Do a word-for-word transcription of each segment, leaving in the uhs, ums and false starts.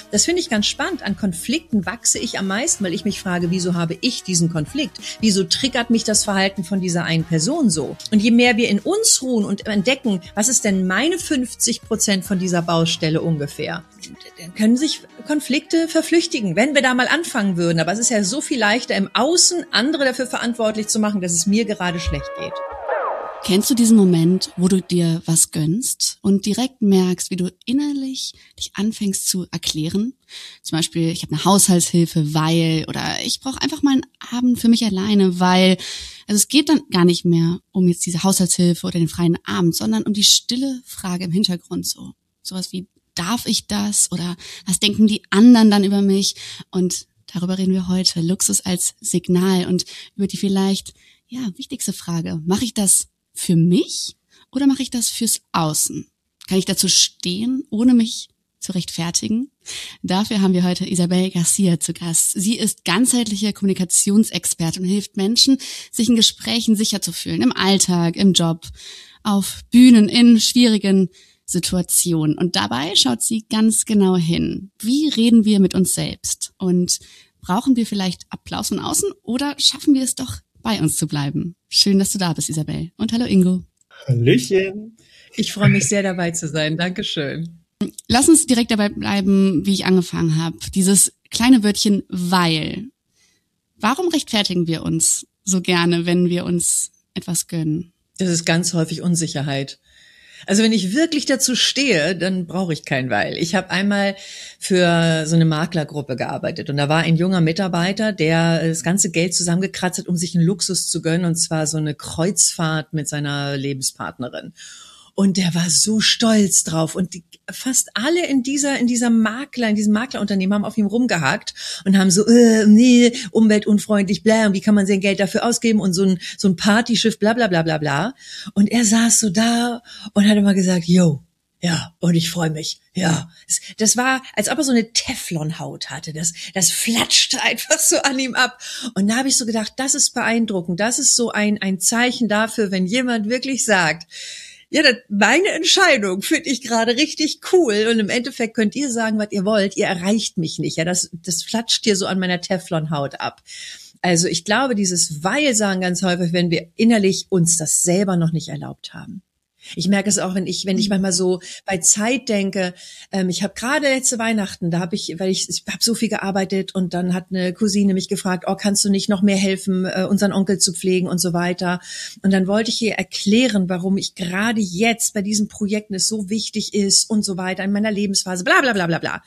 Das finde ich ganz spannend. An Konflikten wachse ich am meisten, weil ich mich frage, wieso habe ich diesen Konflikt? Wieso triggert mich das Verhalten von dieser einen Person so? Und je mehr wir in uns ruhen und entdecken, was ist denn meine fünfzig Prozent von dieser Baustelle ungefähr, dann können sich Konflikte verflüchtigen, wenn wir da mal anfangen würden. Aber es ist ja so viel leichter, im Außen andere dafür verantwortlich zu machen, dass es mir gerade schlecht geht. Kennst du diesen Moment, wo du dir was gönnst und direkt merkst, wie du innerlich dich anfängst zu erklären? Zum Beispiel, ich habe eine Haushaltshilfe, weil, oder ich brauche einfach mal einen Abend für mich alleine, weil, also es geht dann gar nicht mehr um jetzt diese Haushaltshilfe oder den freien Abend, sondern um die stille Frage im Hintergrund, so sowas wie, darf ich das oder was denken die anderen dann über mich? Und darüber reden wir heute, Luxus als Signal und über die vielleicht, ja, wichtigste Frage, mache ich das für mich oder mache ich das fürs Außen? Kann ich dazu stehen, ohne mich zu rechtfertigen? Dafür haben wir heute Isabel Garcia zu Gast. Sie ist ganzheitliche Kommunikationsexpertin und hilft Menschen, sich in Gesprächen sicher zu fühlen, im Alltag, im Job, auf Bühnen, in schwierigen Situationen. Und dabei schaut sie ganz genau hin. Wie reden wir mit uns selbst? Und brauchen wir vielleicht Applaus von außen oder schaffen wir es doch, bei uns zu bleiben? Schön, dass du da bist, Isabel. Und hallo, Ingo. Hallöchen. Ich freue mich sehr, dabei zu sein. Dankeschön. Lass uns direkt dabei bleiben, wie ich angefangen habe. Dieses kleine Wörtchen weil. Warum rechtfertigen wir uns so gerne, wenn wir uns etwas gönnen? Das ist ganz häufig Unsicherheit. Also wenn ich wirklich dazu stehe, dann brauche ich kein Weil. Ich habe einmal für so eine Maklergruppe gearbeitet und da war ein junger Mitarbeiter, der das ganze Geld zusammengekratzt hat, um sich einen Luxus zu gönnen, und zwar so eine Kreuzfahrt mit seiner Lebenspartnerin. Und der war so stolz drauf. Und die, fast alle in dieser, in dieser Makler, in diesem Maklerunternehmen haben auf ihm rumgehackt und haben so, äh, nee, umweltunfreundlich, bla, und wie kann man sein Geld dafür ausgeben und so ein, so ein Partyschiff, bla, bla, bla, bla, bla. Und er saß so da und hat immer gesagt, yo, ja, und ich freue mich, ja. Das, das war, als ob er so eine Teflonhaut hatte. Das, das flatschte einfach so an ihm ab. Und da habe ich so gedacht, das ist beeindruckend. Das ist so ein, ein Zeichen dafür, wenn jemand wirklich sagt, ja, das, meine Entscheidung finde ich gerade richtig cool, und im Endeffekt könnt ihr sagen, was ihr wollt, ihr erreicht mich nicht. Ja, das, das flatscht hier so an meiner Teflonhaut ab. Also ich glaube, dieses Weil sagen ganz häufig, wenn wir innerlich uns das selber noch nicht erlaubt haben. Ich merke es auch, wenn ich, wenn ich manchmal so bei Zeit denke. Ähm, ich habe gerade letzte Weihnachten, da habe ich, weil ich, ich habe so viel gearbeitet, und dann hat eine Cousine mich gefragt, oh, kannst du nicht noch mehr helfen, äh, unseren Onkel zu pflegen und so weiter. Und dann wollte ich ihr erklären, warum ich gerade jetzt bei diesen Projekten es so wichtig ist und so weiter in meiner Lebensphase, bla bla bla bla bla.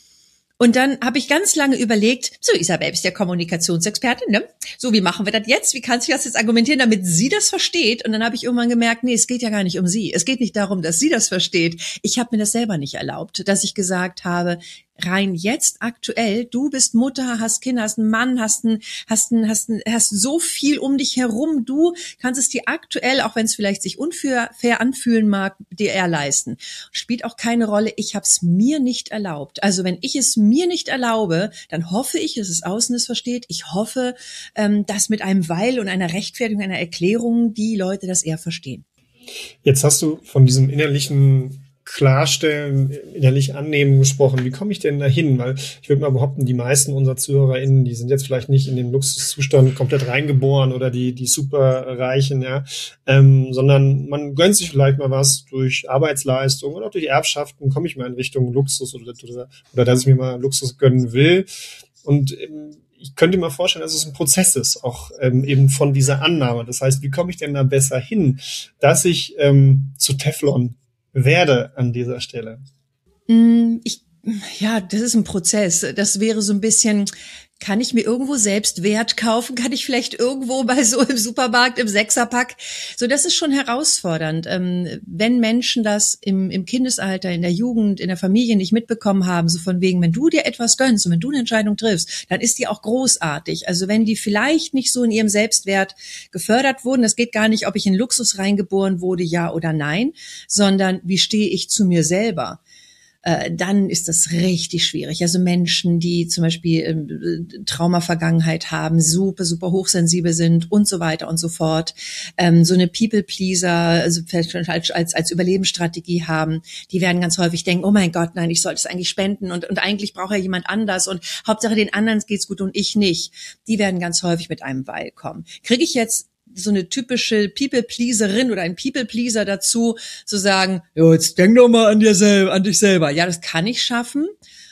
Und dann habe ich ganz lange überlegt, so, Isabel ist ja Kommunikationsexpertin, ne? So, wie machen wir das jetzt? Wie kannst du das jetzt argumentieren, damit sie das versteht? Und dann habe ich irgendwann gemerkt, nee, es geht ja gar nicht um sie. Es geht nicht darum, dass sie das versteht. Ich habe mir das selber nicht erlaubt, dass ich gesagt habe, rein jetzt aktuell, du bist Mutter, hast Kinder, hast einen Mann, hast ein, hast ein, hast ein, hast so viel um dich herum. Du kannst es dir aktuell, auch wenn es vielleicht sich unfair fair anfühlen mag, dir eher leisten. Spielt auch keine Rolle. Ich habe es mir nicht erlaubt. Also wenn ich es mir nicht erlaube, dann hoffe ich, dass es außen es versteht. Ich hoffe, ähm, dass mit einem Weil und einer Rechtfertigung, einer Erklärung die Leute das eher verstehen. Jetzt hast du von diesem innerlichen Klarstellen, innerlich annehmen gesprochen. Wie komme ich denn dahin? Weil ich würde mal behaupten, die meisten unserer ZuhörerInnen, die sind jetzt vielleicht nicht in den Luxuszustand komplett reingeboren oder die die Superreichen, ja, ähm, sondern man gönnt sich vielleicht mal was durch Arbeitsleistung oder auch durch Erbschaften, komme ich mal in Richtung Luxus oder, oder, oder dass ich mir mal Luxus gönnen will. Und ähm, ich könnte mir vorstellen, dass es ein Prozess ist, auch ähm, eben von dieser Annahme. Das heißt, wie komme ich denn da besser hin, dass ich ähm, zu Teflon werde an dieser Stelle? Ich, ja, das ist ein Prozess. Das wäre so ein bisschen, kann ich mir irgendwo selbst Wert kaufen? Kann ich vielleicht irgendwo bei so im Supermarkt im Sechserpack? So, das ist schon herausfordernd. Ähm, wenn Menschen das im, im Kindesalter, in der Jugend, in der Familie nicht mitbekommen haben, so von wegen, wenn du dir etwas gönnst und wenn du eine Entscheidung triffst, dann ist die auch großartig. Also wenn die vielleicht nicht so in ihrem Selbstwert gefördert wurden, es geht gar nicht, ob ich in Luxus reingeboren wurde, ja oder nein, sondern wie stehe ich zu mir selber? äh, dann ist das richtig schwierig. Also Menschen, die zum Beispiel äh, Trauma-Vergangenheit haben, super, super hochsensibel sind und so weiter und so fort, ähm, so eine People-Pleaser, also vielleicht als, als, als Überlebensstrategie haben, die werden ganz häufig denken, oh mein Gott, nein, ich sollte es eigentlich spenden und, und eigentlich braucht ja jemand anders und Hauptsache den anderen geht's gut und ich nicht. Die werden ganz häufig mit einem Weil kommen. Kriege ich jetzt so eine typische People-Pleaserin oder ein People-Pleaser dazu, zu sagen, jo, jetzt denk doch mal an dir selber, an dich selber. Ja, das kann ich schaffen.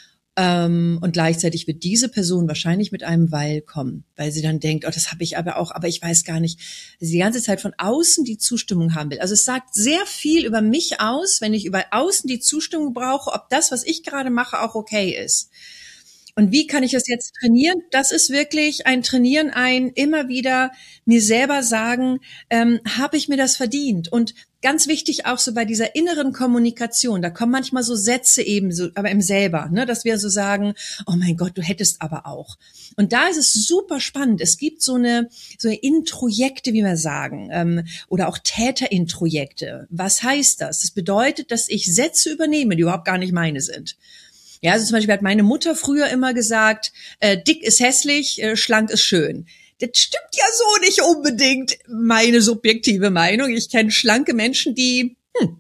Ähm, und gleichzeitig wird diese Person wahrscheinlich mit einem Weil kommen, weil sie dann denkt, oh, das habe ich aber auch, aber ich weiß gar nicht, dass sie die ganze Zeit von außen die Zustimmung haben will. Also es sagt sehr viel über mich aus, wenn ich über außen die Zustimmung brauche, ob das, was ich gerade mache, auch okay ist. Und wie kann ich das jetzt trainieren? Das ist wirklich ein Trainieren, ein immer wieder mir selber sagen, ähm, habe ich mir das verdient? Und ganz wichtig auch so bei dieser inneren Kommunikation, da kommen manchmal so Sätze eben so, aber im selber, ne, dass wir so sagen, oh mein Gott, du hättest aber auch. Und da ist es super spannend. Es gibt so eine, so eine Introjekte, wie wir sagen, ähm, oder auch Täterintrojekte. Was heißt das? Das bedeutet, dass ich Sätze übernehme, die überhaupt gar nicht meine sind. Ja, also zum Beispiel hat meine Mutter früher immer gesagt, äh, dick ist hässlich, äh, schlank ist schön. Das stimmt ja so nicht unbedingt, meine subjektive Meinung. Ich kenne schlanke Menschen, die hm,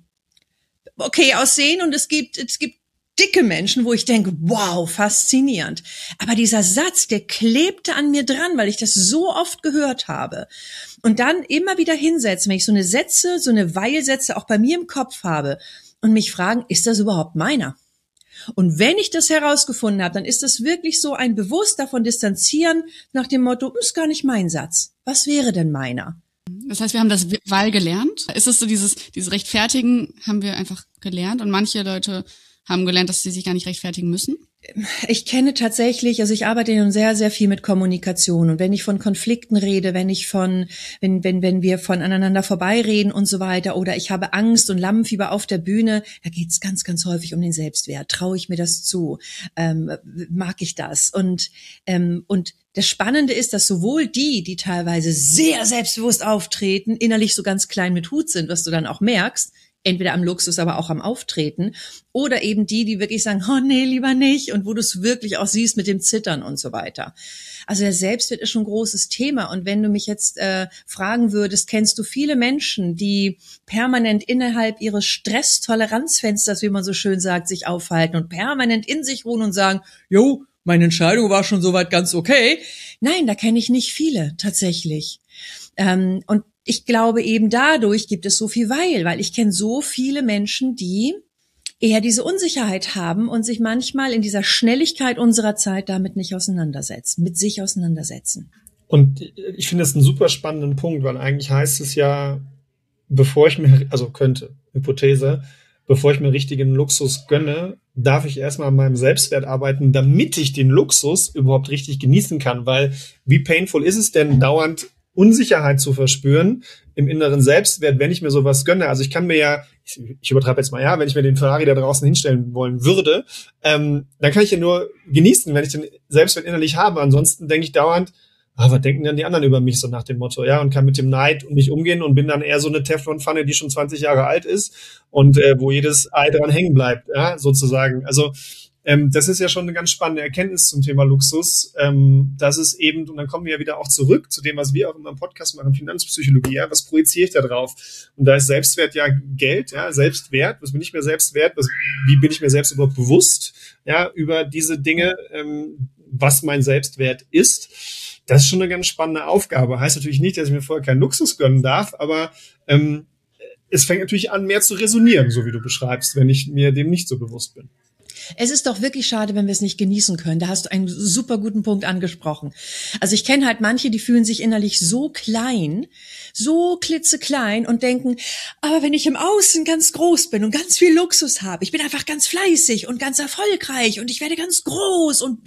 okay aussehen und es gibt es gibt dicke Menschen, wo ich denke, wow, faszinierend. Aber dieser Satz, der klebte an mir dran, weil ich das so oft gehört habe. Und dann immer wieder hinsetzen, wenn ich so eine Sätze, so eine Weilsätze auch bei mir im Kopf habe und mich fragen, ist das überhaupt meiner? Und wenn ich das herausgefunden habe, dann ist das wirklich so ein bewusst davon distanzieren nach dem Motto, ist gar nicht mein Satz. Was wäre denn meiner? Das heißt, wir haben das Weil gelernt. Ist es so dieses, dieses Rechtfertigen haben wir einfach gelernt und manche Leute haben gelernt, dass sie sich gar nicht rechtfertigen müssen? Ich kenne tatsächlich, also ich arbeite nun sehr, sehr viel mit Kommunikation und wenn ich von Konflikten rede, wenn ich von, wenn, wenn, wenn wir von aneinander vorbeireden und so weiter oder ich habe Angst und Lampenfieber auf der Bühne, da geht es ganz, ganz häufig um den Selbstwert. Traue ich mir das zu? Ähm, mag ich das? Und, ähm, und das Spannende ist, dass sowohl die, die teilweise sehr selbstbewusst auftreten, innerlich so ganz klein mit Hut sind, was du dann auch merkst, entweder am Luxus, aber auch am Auftreten, oder eben die, die wirklich sagen, oh nee, lieber nicht, und wo du es wirklich auch siehst mit dem Zittern und so weiter. Also der Selbstwert ist schon ein großes Thema und wenn du mich jetzt äh, fragen würdest, kennst du viele Menschen, die permanent innerhalb ihres Stresstoleranzfensters, wie man so schön sagt, sich aufhalten und permanent in sich ruhen und sagen, jo, meine Entscheidung war schon soweit ganz okay. Nein, da kenne ich nicht viele, tatsächlich. Ähm, und ich glaube, eben dadurch gibt es so viel Weil, weil ich kenne so viele Menschen, die eher diese Unsicherheit haben und sich manchmal in dieser Schnelligkeit unserer Zeit damit nicht auseinandersetzen, mit sich auseinandersetzen. Und ich finde das einen super spannenden Punkt, weil eigentlich heißt es ja, bevor ich mir, also könnte, Hypothese, bevor ich mir richtigen Luxus gönne, darf ich erstmal an meinem Selbstwert arbeiten, damit ich den Luxus überhaupt richtig genießen kann, weil wie painful ist es denn, dauernd Unsicherheit zu verspüren im inneren Selbstwert, wenn ich mir sowas gönne. Also ich kann mir ja, ich, ich übertreibe jetzt mal, ja, wenn ich mir den Ferrari da draußen hinstellen wollen würde, ähm, dann kann ich ja nur genießen, wenn ich den Selbstwert innerlich habe. Ansonsten denke ich dauernd, ah, was denken denn die anderen über mich, so nach dem Motto, ja, und kann mit dem Neid nicht umgehen und bin dann eher so eine Teflonpfanne, die schon zwanzig Jahre alt ist und äh, wo jedes Ei dran hängen bleibt, ja, sozusagen. Also Ähm, das ist ja schon eine ganz spannende Erkenntnis zum Thema Luxus, ähm, dass es eben, und dann kommen wir ja wieder auch zurück zu dem, was wir auch in unserem Podcast machen, Finanzpsychologie, ja, was projiziere ich da drauf? Und da ist Selbstwert ja Geld, ja, Selbstwert, was bin ich mir selbst wert, was, wie bin ich mir selbst überhaupt bewusst, ja, über diese Dinge, ähm, was mein Selbstwert ist. Das ist schon eine ganz spannende Aufgabe. Heißt natürlich nicht, dass ich mir vorher keinen Luxus gönnen darf, aber ähm, es fängt natürlich an, mehr zu resonieren, so wie du beschreibst, wenn ich mir dem nicht so bewusst bin. Es ist doch wirklich schade, wenn wir es nicht genießen können. Da hast du einen super guten Punkt angesprochen. Also ich kenne halt manche, die fühlen sich innerlich so klein, so klitzeklein und denken, aber wenn ich im Außen ganz groß bin und ganz viel Luxus habe, ich bin einfach ganz fleißig und ganz erfolgreich und ich werde ganz groß und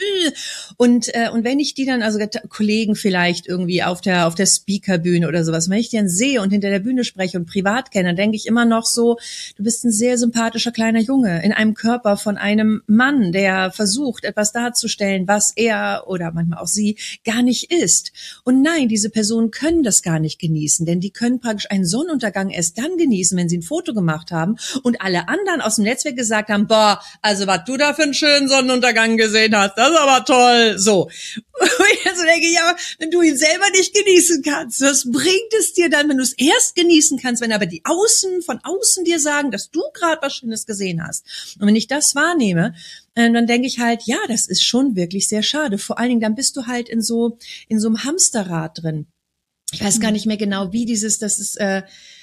und äh, und wenn ich die dann, also Kollegen vielleicht irgendwie auf der auf der Speakerbühne oder sowas, wenn ich die dann sehe und hinter der Bühne spreche und privat kenne, dann denke ich immer noch so, du bist ein sehr sympathischer kleiner Junge in einem Körper von einem einem Mann, der versucht, etwas darzustellen, was er oder manchmal auch sie gar nicht ist. Und nein, diese Personen können das gar nicht genießen, denn die können praktisch einen Sonnenuntergang erst dann genießen, wenn sie ein Foto gemacht haben und alle anderen aus dem Netzwerk gesagt haben, boah, also was du da für einen schönen Sonnenuntergang gesehen hast, das ist aber toll. So. Und ich also denke, ja, wenn du ihn selber nicht genießen kannst, was bringt es dir dann, wenn du es erst genießen kannst, wenn aber die Außen, von außen dir sagen, dass du gerade was Schönes gesehen hast. Und wenn ich das wahrnehme, äh, dann denke ich halt, ja, das ist schon wirklich sehr schade. Vor allen Dingen, dann bist du halt in so, in so einem Hamsterrad drin. Ich weiß gar nicht mehr genau, wie dieses, das ist, äh,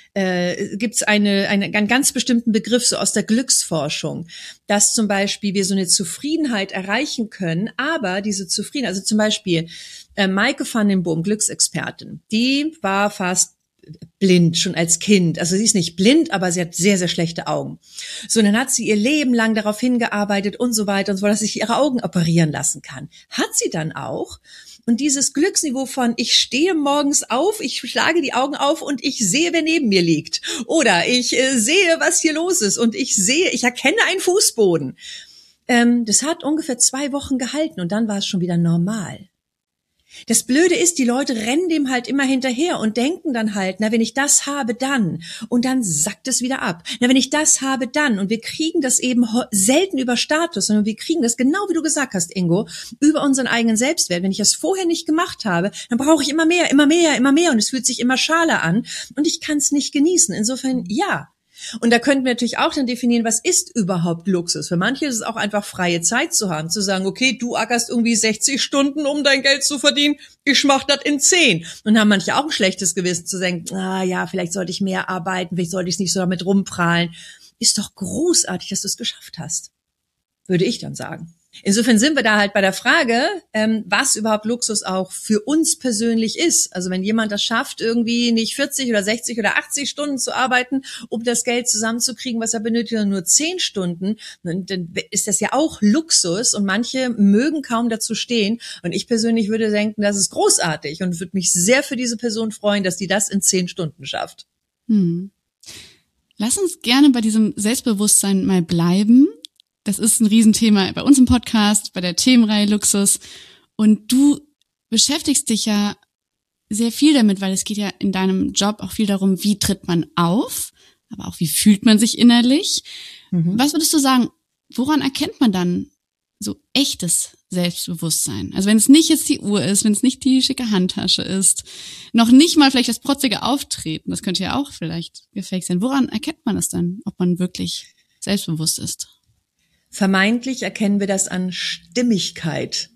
äh, gibt es eine, eine, einen ganz bestimmten Begriff so aus der Glücksforschung, dass zum Beispiel wir so eine Zufriedenheit erreichen können, aber diese Zufriedenheit, also zum Beispiel äh, Maike van den Boom, Glücksexpertin, die war fast blind, schon als Kind. Also sie ist nicht blind, aber sie hat sehr, sehr schlechte Augen. So, und dann hat sie ihr Leben lang darauf hingearbeitet und so weiter und so fort, dass sich ihre Augen operieren lassen kann. Hat sie dann auch. Und dieses Glücksniveau von, ich stehe morgens auf, ich schlage die Augen auf und ich sehe, wer neben mir liegt. Oder ich äh, sehe, was hier los ist und ich sehe, ich erkenne einen Fußboden. Ähm, das hat ungefähr zwei Wochen gehalten und dann war es schon wieder normal. Das Blöde ist, die Leute rennen dem halt immer hinterher und denken dann halt, na, wenn ich das habe, dann. Und dann sackt es wieder ab. Na, wenn ich das habe, dann. Und wir kriegen das eben selten über Status, sondern wir kriegen das, genau wie du gesagt hast, Ingo, über unseren eigenen Selbstwert. Wenn ich das vorher nicht gemacht habe, dann brauche ich immer mehr, immer mehr, immer mehr. Und es fühlt sich immer schaler an. Und ich kann es nicht genießen. Insofern, ja. Und da könnten wir natürlich auch dann definieren, was ist überhaupt Luxus? Für manche ist es auch einfach freie Zeit zu haben, zu sagen, okay, du ackerst irgendwie sechzig Stunden, um dein Geld zu verdienen, ich mach das in zehn. Und haben manche auch ein schlechtes Gewissen zu denken, ah ja, vielleicht sollte ich mehr arbeiten, vielleicht sollte ich es nicht so damit rumprahlen. Ist doch großartig, dass du es geschafft hast, würde ich dann sagen. Insofern sind wir da halt bei der Frage, ähm, was überhaupt Luxus auch für uns persönlich ist. Also wenn jemand das schafft, irgendwie nicht vierzig oder sechzig oder achtzig Stunden zu arbeiten, um das Geld zusammenzukriegen, was er benötigt, sondern nur zehn Stunden, dann ist das ja auch Luxus und manche mögen kaum dazu stehen. Und ich persönlich würde denken, das ist großartig und würde mich sehr für diese Person freuen, dass die das in zehn Stunden schafft. Hm. Lass uns gerne bei diesem Selbstbewusstsein mal bleiben. Das ist ein Riesenthema bei uns im Podcast, bei der Themenreihe Luxus. Und du beschäftigst dich ja sehr viel damit, weil es geht ja in deinem Job auch viel darum, wie tritt man auf, aber auch wie fühlt man sich innerlich. Mhm. Was würdest du sagen, woran erkennt man dann so echtes Selbstbewusstsein? Also wenn es nicht jetzt die Uhr ist, wenn es nicht die schicke Handtasche ist, noch nicht mal vielleicht das protzige Auftreten, das könnte ja auch vielleicht gefaked sein. Woran erkennt man das dann, ob man wirklich selbstbewusst ist? Vermeintlich erkennen wir das an Stimmigkeit.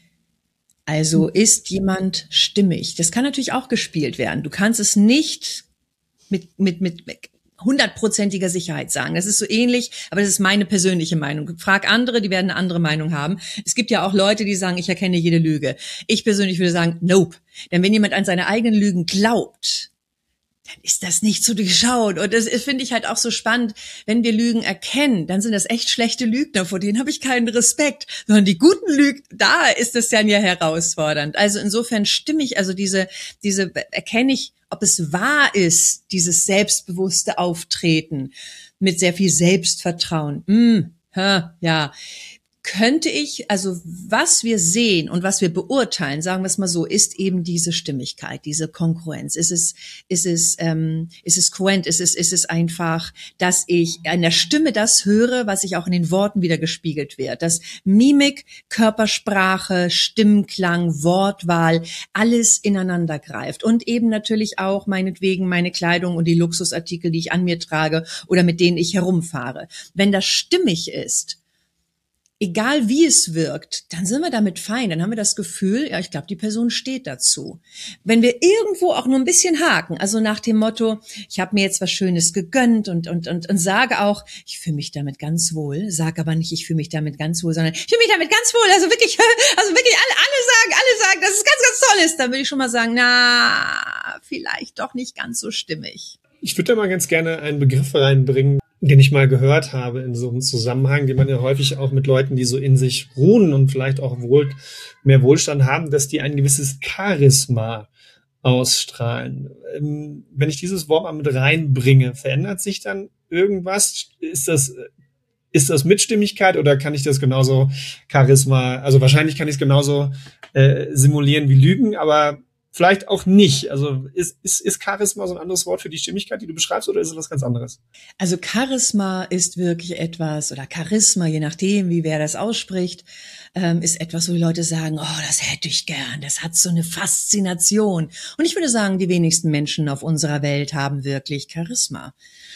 Also ist jemand stimmig? Das kann natürlich auch gespielt werden. Du kannst es nicht mit mit mit hundertprozentiger Sicherheit sagen. Das ist so ähnlich, aber das ist meine persönliche Meinung. Frag andere, die werden eine andere Meinung haben. Es gibt ja auch Leute, die sagen, ich erkenne jede Lüge. Ich persönlich würde sagen, nope. Denn wenn jemand an seine eigenen Lügen glaubt, dann ist das nicht so durchschaut. Und das finde ich halt auch so spannend. Wenn wir Lügen erkennen, dann sind das echt schlechte Lügner, vor denen habe ich keinen Respekt. Sondern die guten Lügen, da ist es dann ja herausfordernd. Also insofern stimme ich, also diese, diese erkenne ich, ob es wahr ist, dieses selbstbewusste Auftreten mit sehr viel Selbstvertrauen. Mm, ha, ja. Könnte ich, also was wir sehen und was wir beurteilen, sagen wir es mal so, ist eben diese Stimmigkeit, diese Kongruenz. Ist es, ist es, ähm, ist es kohärent? Ist es, ist es einfach, dass ich an der Stimme das höre, was ich auch in den Worten wieder gespiegelt wird. Dass Mimik, Körpersprache, Stimmklang, Wortwahl, alles ineinander greift und eben natürlich auch meinetwegen meine Kleidung und die Luxusartikel, die ich an mir trage oder mit denen ich herumfahre. Wenn das stimmig ist, egal wie es wirkt, dann sind wir damit fein. Dann haben wir das Gefühl, ja, ich glaube, die Person steht dazu. Wenn wir irgendwo auch nur ein bisschen haken, also nach dem Motto, ich habe mir jetzt was Schönes gegönnt und und und, und sage auch, ich fühle mich damit ganz wohl, sage aber nicht, ich fühle mich damit ganz wohl, sondern ich fühle mich damit ganz wohl. Also wirklich, also wirklich alle, alle sagen, alle sagen, dass es ganz, ganz toll ist. Dann würde ich schon mal sagen, na, vielleicht doch nicht ganz so stimmig. Ich würde da mal ganz gerne einen Begriff reinbringen, den ich mal gehört habe in so einem Zusammenhang, den man ja häufig auch mit Leuten, die so in sich ruhen und vielleicht auch wohl mehr Wohlstand haben, dass die ein gewisses Charisma ausstrahlen. Ähm, wenn ich dieses Wort mal mit reinbringe, verändert sich dann irgendwas? Ist das ist das Mitstimmigkeit oder kann ich das genauso Charisma, also wahrscheinlich kann ich es genauso äh, simulieren wie Lügen, aber vielleicht auch nicht. Also ist, ist, ist Charisma so ein anderes Wort für die Stimmigkeit, die du beschreibst, oder ist es was ganz anderes? Also Charisma ist wirklich etwas, oder Charisma, je nachdem, wie wer das ausspricht, ähm, ist etwas, wo die Leute sagen, oh, das hätte ich gern, das hat so eine Faszination. Und ich würde sagen, die wenigsten Menschen auf unserer Welt haben wirklich Charisma.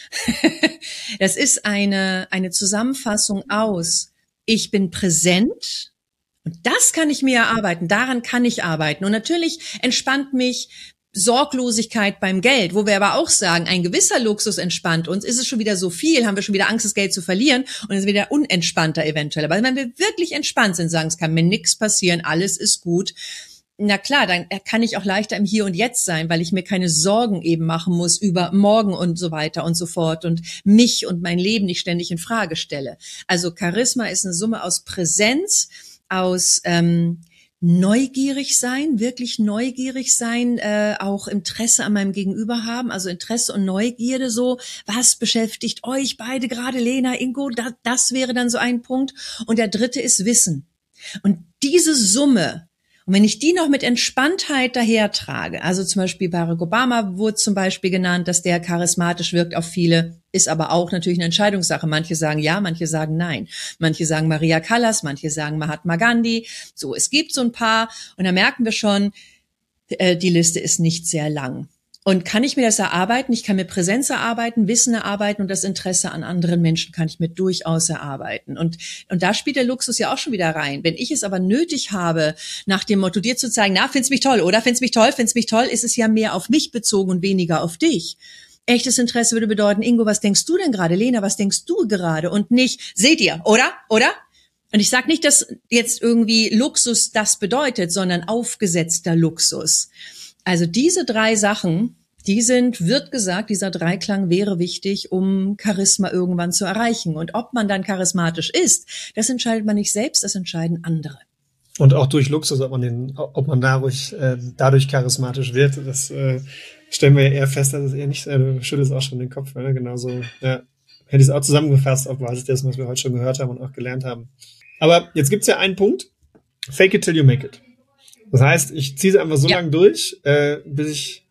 Das ist eine, eine Zusammenfassung aus, ich bin präsent, und das kann ich mir erarbeiten, daran kann ich arbeiten. Und natürlich entspannt mich Sorglosigkeit beim Geld, wo wir aber auch sagen, ein gewisser Luxus entspannt uns. Ist es schon wieder so viel, haben wir schon wieder Angst, das Geld zu verlieren und es ist wieder unentspannter eventuell. Aber wenn wir wirklich entspannt sind, sagen, es kann mir nichts passieren, alles ist gut, na klar, dann kann ich auch leichter im Hier und Jetzt sein, weil ich mir keine Sorgen eben machen muss über morgen und so weiter und so fort und mich und mein Leben nicht ständig in Frage stelle. Also Charisma ist eine Summe aus Präsenz, aus ähm, neugierig sein, wirklich neugierig sein, äh, auch Interesse an meinem Gegenüber haben, also Interesse und Neugierde so, was beschäftigt euch beide gerade, Lena, Ingo, da, das wäre dann so ein Punkt. Und der dritte ist Wissen. Und diese Summe, und wenn ich die noch mit Entspanntheit dahertrage, also zum Beispiel Barack Obama wurde zum Beispiel genannt, dass der charismatisch wirkt auf viele, ist aber auch natürlich eine Entscheidungssache. Manche sagen ja, manche sagen nein. Manche sagen Maria Callas, manche sagen Mahatma Gandhi. So, es gibt so ein paar und da merken wir schon, äh, die Liste ist nicht sehr lang. Und kann ich mir das erarbeiten? Ich kann mir Präsenz erarbeiten, Wissen erarbeiten und das Interesse an anderen Menschen kann ich mir durchaus erarbeiten. Und, und da spielt der Luxus ja auch schon wieder rein. Wenn ich es aber nötig habe, nach dem Motto dir zu zeigen, na, findest mich toll, oder? Findest mich toll, findest mich toll, ist es ja mehr auf mich bezogen und weniger auf dich. Echtes Interesse würde bedeuten, Ingo, was denkst du denn gerade? Lena, was denkst du gerade? Und nicht, seht ihr, oder? Oder? Und ich sage nicht, dass jetzt irgendwie Luxus das bedeutet, sondern aufgesetzter Luxus. Also diese drei Sachen, die sind, wird gesagt, dieser Dreiklang wäre wichtig, um Charisma irgendwann zu erreichen. Und ob man dann charismatisch ist, das entscheidet man nicht selbst, das entscheiden andere. Und auch durch Luxus, ob man den, ob man dadurch, äh, dadurch charismatisch wird, das äh, stellen wir ja eher fest, dass es eher nicht, äh, du schüttelst auch schon den Kopf, ne? Genauso, ja, hätte ich es auch zusammengefasst auf Basis dessen, was wir heute schon gehört haben und auch gelernt haben. Aber jetzt gibt's ja einen Punkt, fake it till you make it. Das heißt, ich ziehe es einfach so ja. lange durch, äh, bis ich,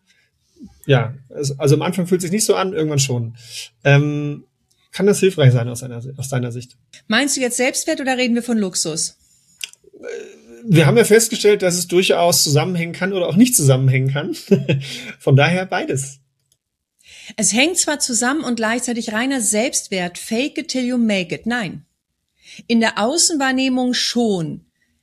ja, also, also am Anfang fühlt es sich nicht so an, irgendwann schon. Ähm, kann das hilfreich sein aus, einer, aus deiner Sicht? Meinst du jetzt Selbstwert oder reden wir von Luxus? Wir haben ja festgestellt, dass es durchaus zusammenhängen kann oder auch nicht zusammenhängen kann. Von daher beides. Es hängt zwar zusammen und gleichzeitig reiner Selbstwert, fake it till you make it. Nein. In der Außenwahrnehmung schon.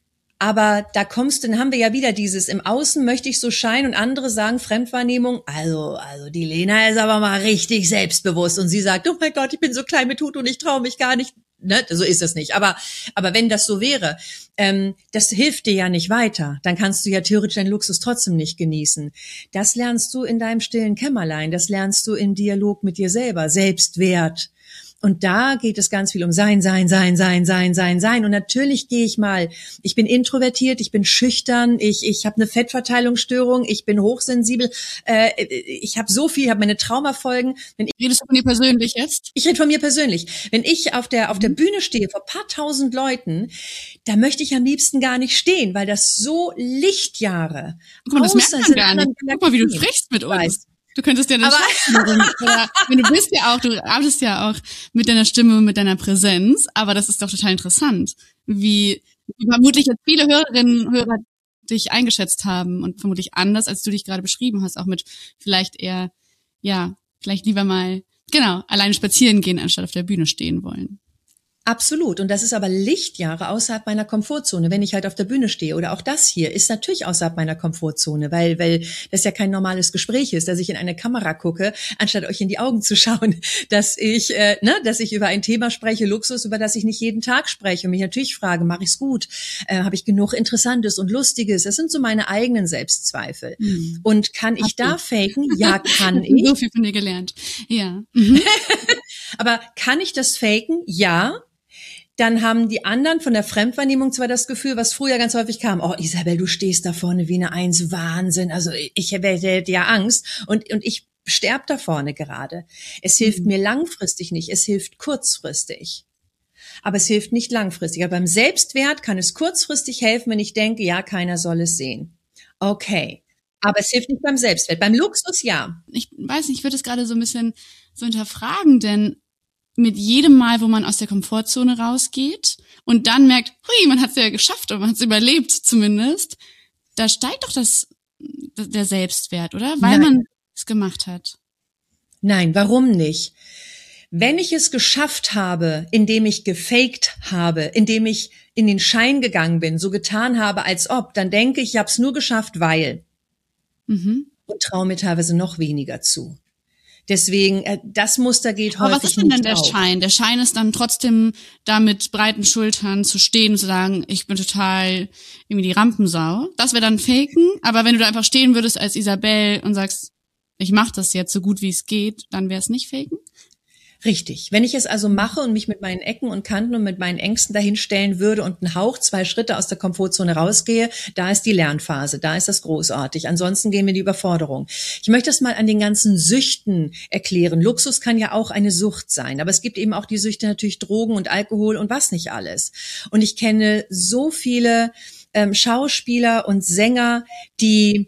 Aber da kommst du, dann haben wir ja wieder dieses, im Außen möchte ich so scheinen und andere sagen Fremdwahrnehmung, also, also die Lena ist aber mal richtig selbstbewusst und sie sagt, oh mein Gott, ich bin so klein mit Hut und ich traue mich gar nicht. Ne? So ist das nicht. Aber, aber wenn das so wäre, ähm, das hilft dir ja nicht weiter. Dann kannst du ja theoretisch deinen Luxus trotzdem nicht genießen. Das lernst du in deinem stillen Kämmerlein. Das lernst du im Dialog mit dir selber. Selbstwert. Und da geht es ganz viel um Sein, Sein, Sein, Sein, Sein, Sein, Sein. Und natürlich gehe ich mal, ich bin introvertiert, ich bin schüchtern, ich ich habe eine Fettverteilungsstörung, ich bin hochsensibel, äh, ich habe so viel, ich habe meine Traumafolgen. Wenn ich, Redest du von dir persönlich jetzt? Ich rede von mir persönlich. Wenn ich auf der auf der Bühne stehe vor ein paar tausend Leuten, da möchte ich am liebsten gar nicht stehen, weil das so Lichtjahre. Guck mal, das merkt man gar nicht. Guck mal, wie du sprichst mit uns. Weiß. Du könntest ja eine Schauspielerin, oder wenn du bist ja auch, du arbeitest ja auch mit deiner Stimme und mit deiner Präsenz, aber das ist doch total interessant, wie, wie vermutlich jetzt viele Hörerinnen und Hörer dich eingeschätzt haben und vermutlich anders, als du dich gerade beschrieben hast, auch mit vielleicht eher, ja, vielleicht lieber mal, genau, alleine spazieren gehen, anstatt auf der Bühne stehen wollen. Absolut. Und das ist aber Lichtjahre außerhalb meiner Komfortzone, wenn ich halt auf der Bühne stehe. Oder auch das hier ist natürlich außerhalb meiner Komfortzone, weil weil das ja kein normales Gespräch ist, dass ich in eine Kamera gucke, anstatt euch in die Augen zu schauen, dass ich äh, ne, dass ich über ein Thema spreche, Luxus, über das ich nicht jeden Tag spreche und mich natürlich frage, mache ich's gut? Äh, habe ich genug Interessantes und Lustiges? Das sind so meine eigenen Selbstzweifel. Mhm. Und kann ich Ach, da faken? Ja, kann ich. So viel von dir gelernt. Ja. Mhm. Aber kann ich das faken? Ja. Dann haben die anderen von der Fremdwahrnehmung zwar das Gefühl, was früher ganz häufig kam, oh Isabel, du stehst da vorne wie eine Eins, Wahnsinn, also ich hätte ja Angst und, und ich sterb da vorne gerade. Es hilft mhm. mir langfristig nicht, es hilft kurzfristig. aber es hilft nicht langfristig. Aber beim Selbstwert kann es kurzfristig helfen, wenn ich denke, ja, keiner soll es sehen. Okay. Aber es hilft nicht beim Selbstwert. Beim Luxus, ja. Ich weiß nicht, ich würde es gerade so ein bisschen so hinterfragen, denn mit jedem Mal, wo man aus der Komfortzone rausgeht und dann merkt, hui, man hat es ja geschafft und man hat es überlebt zumindest, da steigt doch das, der Selbstwert, oder? Weil Nein. man es gemacht hat. Nein, warum nicht? Wenn ich es geschafft habe, indem ich gefaked habe, indem ich in den Schein gegangen bin, so getan habe, als ob, dann denke ich, ich habe es nur geschafft, weil. Mhm. Und traue mir teilweise noch weniger zu. Deswegen, das Muster geht Aber häufig was ist denn nicht dann der auf. Schein? Der Schein ist dann trotzdem da mit breiten Schultern zu stehen und zu sagen, ich bin total irgendwie die Rampensau. Das wäre dann Faken. Aber wenn du da einfach stehen würdest als Isabel und sagst, ich mache das jetzt so gut wie es geht, dann wäre es nicht Faken? Richtig. Wenn ich es also mache und mich mit meinen Ecken und Kanten und mit meinen Ängsten dahinstellen würde und einen Hauch, zwei Schritte aus der Komfortzone rausgehe, da ist die Lernphase, da ist das großartig. Ansonsten gehen wir in die Überforderung. Ich möchte das mal an den ganzen Süchten erklären. Luxus kann ja auch eine Sucht sein, aber es gibt eben auch die Süchte natürlich Drogen und Alkohol und was nicht alles. Und ich kenne so viele ähm, Schauspieler und Sänger, die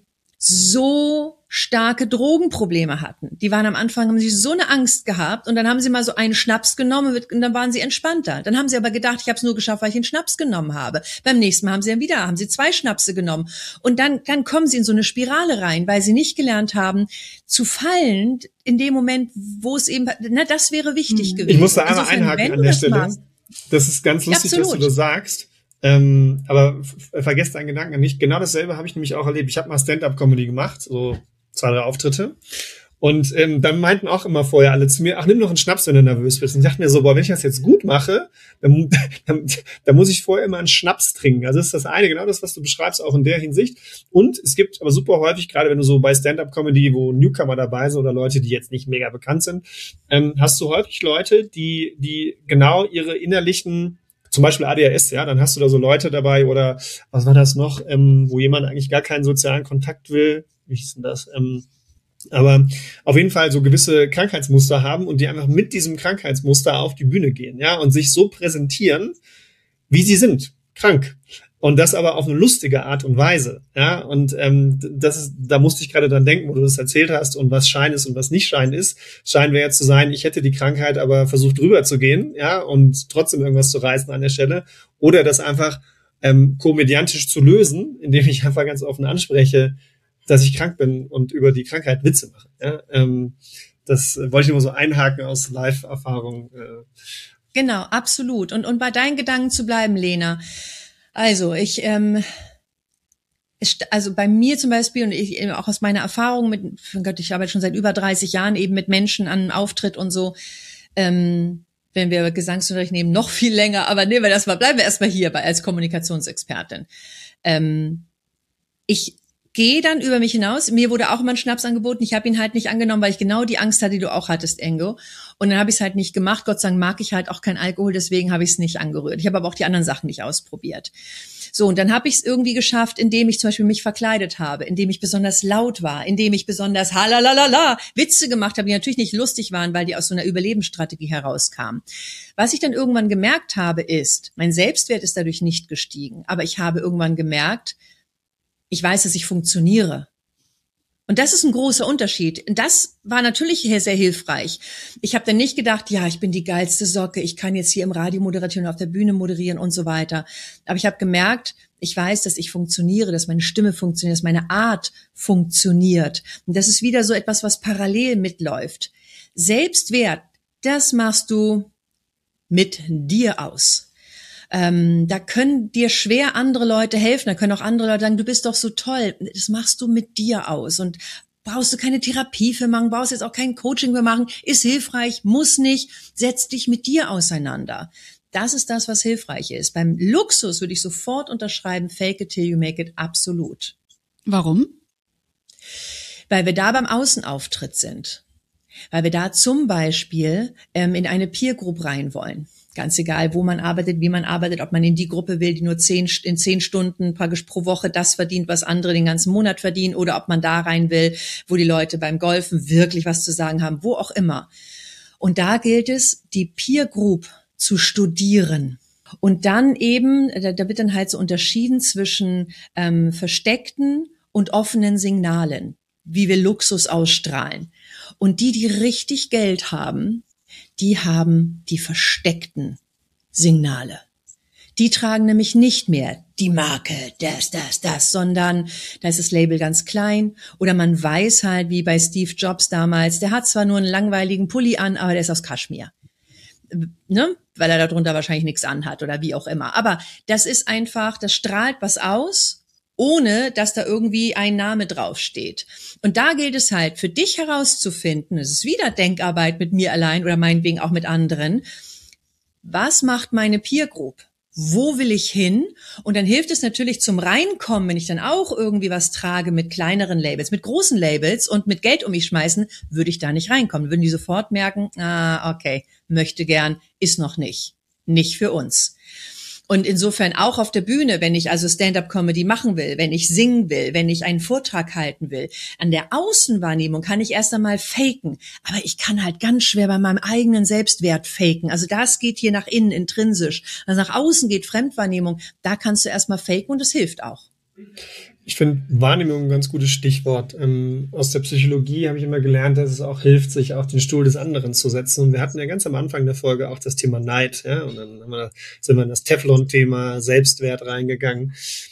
so starke Drogenprobleme hatten. Die waren am Anfang, haben sie so eine Angst gehabt und dann haben sie mal so einen Schnaps genommen und dann waren sie entspannter. Dann haben sie aber gedacht, ich habe es nur geschafft, weil ich einen Schnaps genommen habe. Beim nächsten Mal haben sie dann wieder, haben sie zwei Schnapse genommen und dann, dann kommen sie in so eine Spirale rein, weil sie nicht gelernt haben, zu fallen in dem Moment, wo es eben, na, das wäre wichtig gewesen. Ich muss da einmal Insofern, einhaken an der Stelle. Machst, das ist ganz lustig, ja, dass du das sagst. Ähm, aber f- vergesst deinen Gedanken nicht. Genau dasselbe habe ich nämlich auch erlebt. Ich habe mal Stand-up-Comedy gemacht, so zwei, drei Auftritte. Und ähm, dann meinten auch immer vorher alle zu mir, ach, nimm noch einen Schnaps, wenn du nervös bist. Und ich dachte mir so, boah, wenn ich das jetzt gut mache, dann, dann, dann muss ich vorher immer einen Schnaps trinken. Also das ist das eine, genau das, was du beschreibst, auch in der Hinsicht. Und es gibt aber super häufig, gerade wenn du so bei Stand-up-Comedy, wo Newcomer dabei sind oder Leute, die jetzt nicht mega bekannt sind, ähm, hast du häufig Leute, die, die genau ihre innerlichen, zum Beispiel A D H S, ja, dann hast du da so Leute dabei oder was war das noch, ähm, wo jemand eigentlich gar keinen sozialen Kontakt will. Wie hieß denn das? Ähm, aber auf jeden Fall so gewisse Krankheitsmuster haben und die einfach mit diesem Krankheitsmuster auf die Bühne gehen, ja, und sich so präsentieren, wie sie sind, krank. Und das aber auf eine lustige Art und Weise, ja, und ähm, das ist, da musste ich gerade dran denken, wo du das erzählt hast und was Schein ist und was nicht Schein ist. Schein wäre jetzt zu sein, ich hätte die Krankheit, aber versucht drüber zu gehen, ja, und trotzdem irgendwas zu reißen an der Stelle, oder das einfach ähm, komödiantisch zu lösen, indem ich einfach ganz offen anspreche, dass ich krank bin und über die Krankheit Witze mache. Ja, ähm, das wollte ich nur so einhaken aus Live-Erfahrung. Äh. Genau, absolut. Und und bei deinen Gedanken zu bleiben, Lena. Also ich, ähm, also bei mir zum Beispiel und ich auch aus meiner Erfahrung mit, oh Gott, ich arbeite schon seit über dreißig Jahren eben mit Menschen an Auftritt und so. Ähm, wenn wir Gesangsunterricht nehmen, noch viel länger. Aber nehmen wir das mal, bleiben wir erstmal hier bei als Kommunikationsexpertin. Ähm, ich gehe dann über mich hinaus. Mir wurde auch immer ein Schnaps angeboten. Ich habe ihn halt nicht angenommen, weil ich genau die Angst hatte, die du auch hattest, Engo. Und dann habe ich es halt nicht gemacht. Gott sei Dank mag ich halt auch keinen Alkohol, deswegen habe ich es nicht angerührt. Ich habe aber auch die anderen Sachen nicht ausprobiert. So, und dann habe ich es irgendwie geschafft, indem ich zum Beispiel mich verkleidet habe, indem ich besonders laut war, indem ich besonders halalalala Witze gemacht habe, die natürlich nicht lustig waren, weil die aus so einer Überlebensstrategie herauskamen. Was ich dann irgendwann gemerkt habe, ist, mein Selbstwert ist dadurch nicht gestiegen, aber ich habe irgendwann gemerkt, ich weiß, dass ich funktioniere. Und das ist ein großer Unterschied. Und das war natürlich sehr hilfreich. Ich habe dann nicht gedacht, ja, ich bin die geilste Socke, ich kann jetzt hier im Radio moderieren und auf der Bühne moderieren und so weiter. Aber ich habe gemerkt, ich weiß, dass ich funktioniere, dass meine Stimme funktioniert, dass meine Art funktioniert. Und das ist wieder so etwas, was parallel mitläuft. Selbstwert, das machst du mit dir aus. Ähm, da können dir schwer andere Leute helfen, da können auch andere Leute sagen, du bist doch so toll, das machst du mit dir aus und brauchst du keine Therapie für machen, brauchst jetzt auch kein Coaching für machen, ist hilfreich, muss nicht, setz dich mit dir auseinander. Das ist das, was hilfreich ist. Beim Luxus würde ich sofort unterschreiben, fake it till you make it, absolut. Warum? Weil wir da beim Außenauftritt sind. Weil wir da zum Beispiel ähm, in eine Peer Group rein wollen. Ganz egal, wo man arbeitet, wie man arbeitet, ob man in die Gruppe will, die nur zehn, in zehn Stunden praktisch pro Woche das verdient, was andere den ganzen Monat verdienen, oder ob man da rein will, wo die Leute beim Golfen wirklich was zu sagen haben, wo auch immer. Und da gilt es, die Peer Group zu studieren. Und dann eben, da, da wird dann halt so unterschieden zwischen ähm, versteckten und offenen Signalen, wie wir Luxus ausstrahlen. Und die, die richtig Geld haben, die haben die versteckten Signale. Die tragen nämlich nicht mehr die Marke, das, das, das, sondern da ist das Label ganz klein. Oder man weiß halt, wie bei Steve Jobs damals, der hat zwar nur einen langweiligen Pulli an, aber der ist aus Kaschmir. Ne? Weil er darunter wahrscheinlich nichts anhat oder wie auch immer. Aber das ist einfach, das strahlt was aus, ohne dass da irgendwie ein Name draufsteht. Und da gilt es halt für dich herauszufinden, es ist wieder Denkarbeit mit mir allein oder meinetwegen auch mit anderen, was macht meine Peer Group? Wo will ich hin? Und dann hilft es natürlich zum Reinkommen, wenn ich dann auch irgendwie was trage mit kleineren Labels, mit großen Labels und mit Geld um mich schmeißen, würde ich da nicht reinkommen. Würden die sofort merken, ah, okay, möchte gern, ist noch nicht. Nicht für uns. Und insofern auch auf der Bühne, wenn ich also Stand-up-Comedy machen will, wenn ich singen will, wenn ich einen Vortrag halten will, an der Außenwahrnehmung kann ich erst einmal faken. Aber ich kann halt ganz schwer bei meinem eigenen Selbstwert faken. Also das geht hier nach innen, intrinsisch. Also nach außen geht Fremdwahrnehmung. Da kannst du erst mal faken und es hilft auch. Ich finde Wahrnehmung ein ganz gutes Stichwort. Ähm, aus der Psychologie habe ich immer gelernt, dass es auch hilft, sich auf den Stuhl des anderen zu setzen. Und wir hatten ja ganz am Anfang der Folge auch das Thema Neid. Ja? Und dann haben wir, sind wir in das Teflon-Thema Selbstwert reingegangen.